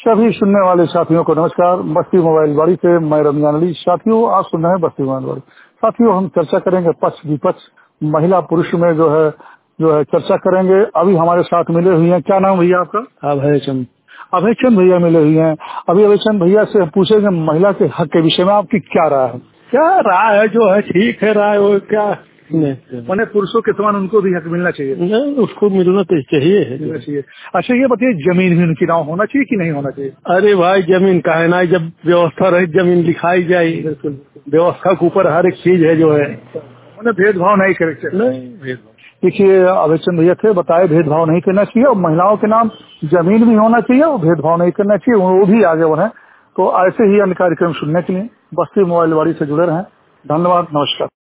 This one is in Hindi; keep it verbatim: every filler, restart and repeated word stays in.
सभी सुनने वाले साथियों को नमस्कार। बस्ती मोबाइल वाड़ी से मैं रमजान अली। साथियों, आप सुन रहे हैं बस्ती मोबाइल वाड़ी। साथियों, हम चर्चा करेंगे पक्ष विपक्ष, महिला पुरुष में जो है जो है चर्चा करेंगे। अभी हमारे साथ मिले हुए हैं, क्या नाम भैया आपका? अभय चंद। अभय चंद भैया मिले हुए हैं। अभी अभय चंद भैया से पूछेंगे महिला के हक के विषय में आपकी क्या राय है? क्या राय है? जो है ठीक है राय, वो क्या मैंने पुरुषों के समान उनको भी हक मिलना चाहिए। नहीं, उसको मिलना तो चाहिए है मिलना चाहिए। अच्छा, ये बताइए, जमीन भी उनकी नाम होना चाहिए कि नहीं होना चाहिए? अरे भाई, जमीन का है ना, जब व्यवस्था रही जमीन लिखाई जाए। बिल्कुल, व्यवस्था के ऊपर हर एक चीज है जो है। उन्हें भेदभाव नहीं करे। नहीं भेदभाव। देखिए, अभय चंद भैया थे, बताए भेदभाव नहीं करना चाहिए और महिलाओं के नाम जमीन भी होना चाहिए और भेदभाव नहीं करना चाहिए, वो भी आगे बढ़े। तो ऐसे ही अन्य कार्यक्रम सुनने के लिए बस्ती मोबाइल वाड़ी से जुड़े रहें। धन्यवाद, नमस्कार।